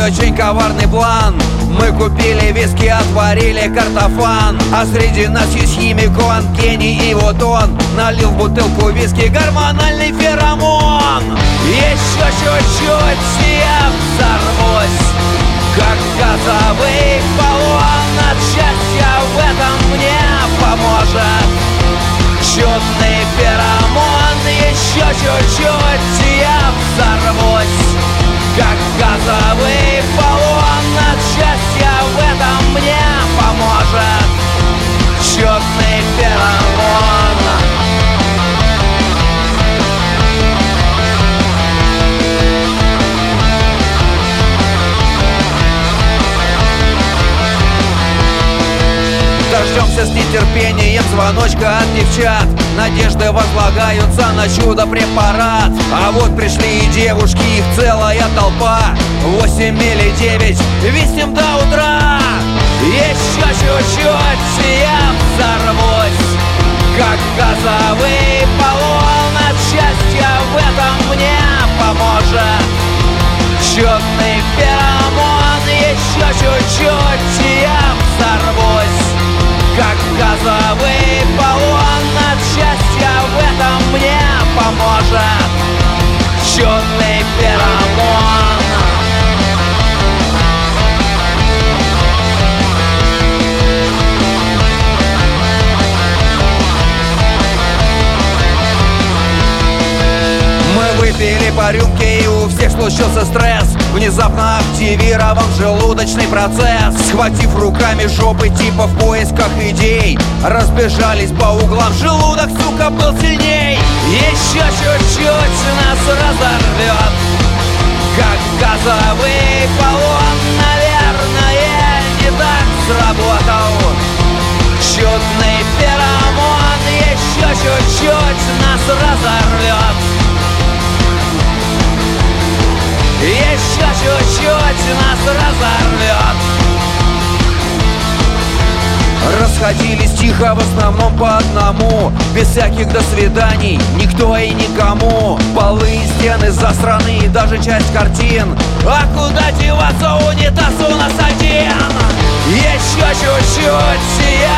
очень коварный план. Мы купили виски, отварили картофан, а среди нас есть химик, он гений, и вот он налил в бутылку виски гормональный феромон. Еще чуть-чуть, и я взорвусь, как газовый баллон. От счастья в этом мне поможет чудный феромон. Еще чуть-чуть, и я взорвусь, как газовый баллон. От счастья в этом мне поможет чудный феромон. Дождемся с нетерпением звоночка от девчат. Надежды возлагаются на чудо-препарат. А вот пришли и девушки, их целая толпа. 8 или 9, виснем до утра. Еще чуть-чуть, и я взорвусь, как газовый баллон. От счастья в этом мне поможет чудный феромон. Еще чуть-чуть, и я взорвусь, как газовый баллон. От счастья в этом мне поможет чудный феромон. Выпили по рюмке, и у всех случился стресс. Внезапно активирован желудочный процесс. Схватив руками жопы типа в поисках идей, разбежались по углам, желудок, сука, был сильней. Еще чуть-чуть нас разорвет, как газовый баллон. Наверное, не так сработал чудный феромон. Еще чуть-чуть нас разорвет, еще чуть-чуть нас разорвет. Расходились тихо, в основном по одному, без всяких до свиданий, никто и никому. Полы и стены засраны, даже часть картин. А куда деваться, унитаз у нас один. Еще чуть-чуть, и я